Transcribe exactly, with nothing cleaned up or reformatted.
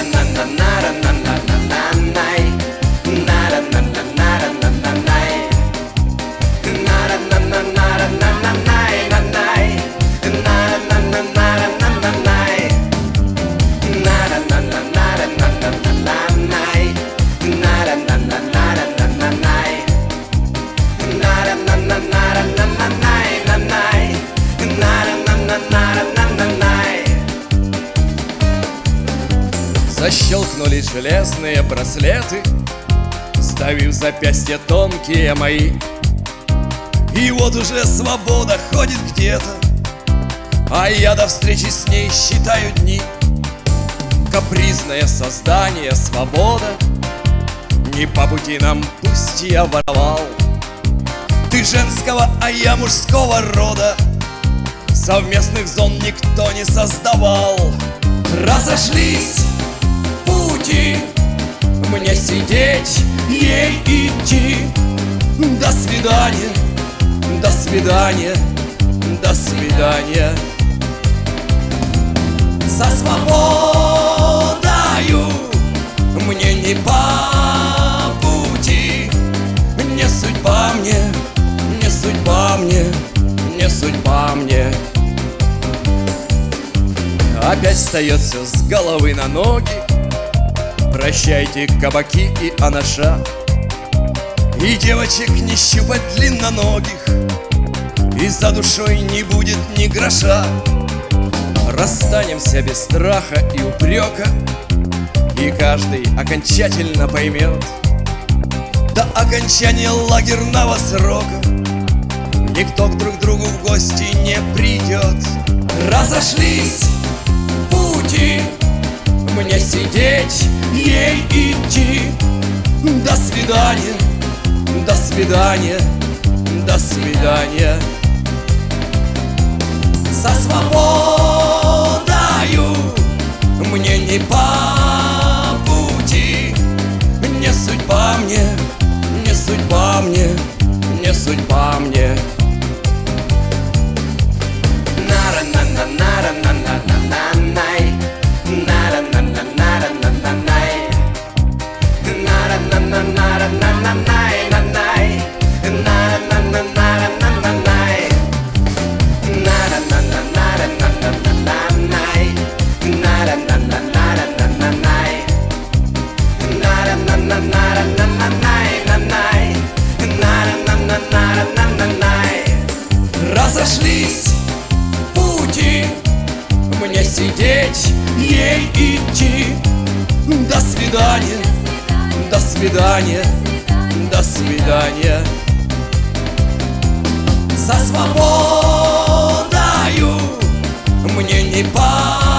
Защелкнулись железные браслеты, сдавив запястья тонкие мои. И вот уже свобода ходит где-то, а я до встречи с ней считаю дни. Капризное создание свобода, не по пути нам, пусть я воровал. Ты женского, а я мужского рода, совместных зон никто не создавал. Разошлись пути, мне сидеть, ей идти. До свидания, до свидания, до свидания. Со свободою мне не по пути. Не судьба мне, не судьба мне, не судьба мне. Опять встает все с головы на ноги. Прощайте кабаки и анаша, и девочек не щупать длинноногих, и за душой не будет ни гроша. Расстанемся без страха и упрека, и каждый окончательно поймет: до окончания лагерного срока никто к друг другу в гости не придет. Разошлись пути, мне сидеть, ей идти. До свидания, до свидания, до свидания. Со свободою мне не по пути. Не судьба мне, не судьба мне, не судьба мне. Разошлись пути, мне сидеть, ей идти. До свидания, до свидания, до свидания. Со свободою мне не по